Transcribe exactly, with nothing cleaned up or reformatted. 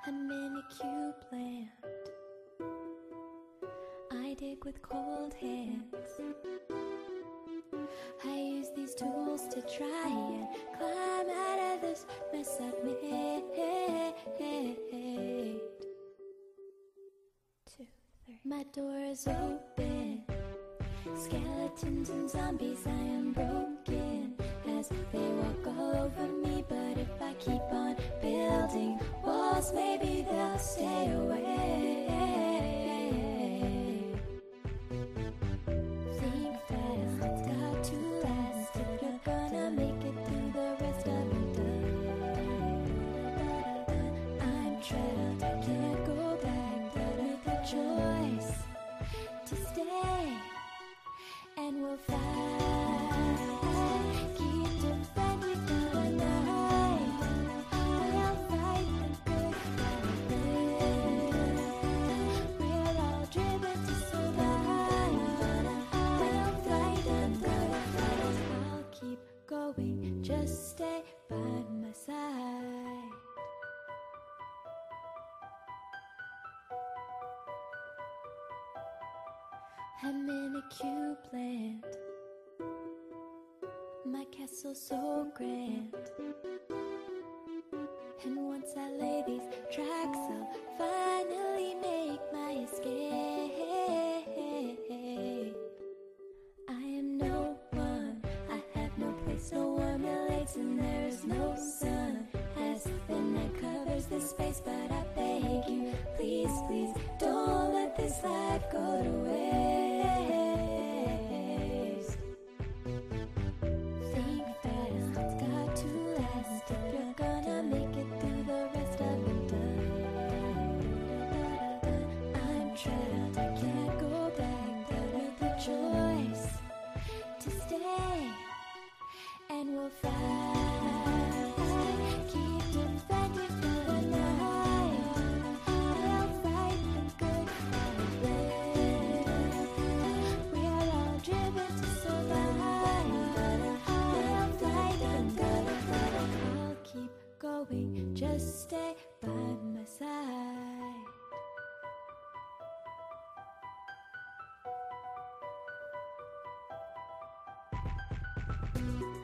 a mini-cube plant I dig with cold hands. I use these tools to try and climb out of this mess I've made. Two, three. My door is open. Skeletons and zombies, I am broken as they walk all over me. But if I keep on building walls, maybe they'll stay away. Think fast, it's got to last if you're gonna make it through the rest of the day. I'm trapped, I can't go back, but make a choice to stay. And we'll fight, keep defending the night. We'll fight the good fight. We're all driven to survive. We'll fight the good fight. I'll keep going, just stay by my side. I'm in a cube land, my castle so grand. And once I lay these tracks, I'll finally make my escape. I am no one, I have no place, no warm relates, and there is no sun as the night covers this space. But I beg you, please, please, don't let this life go to waste. And we'll fight, keep defending the night. We'll fight the good fight. We're all driven to survive. We'll fight the good fight. I'll keep going, just stay by my side.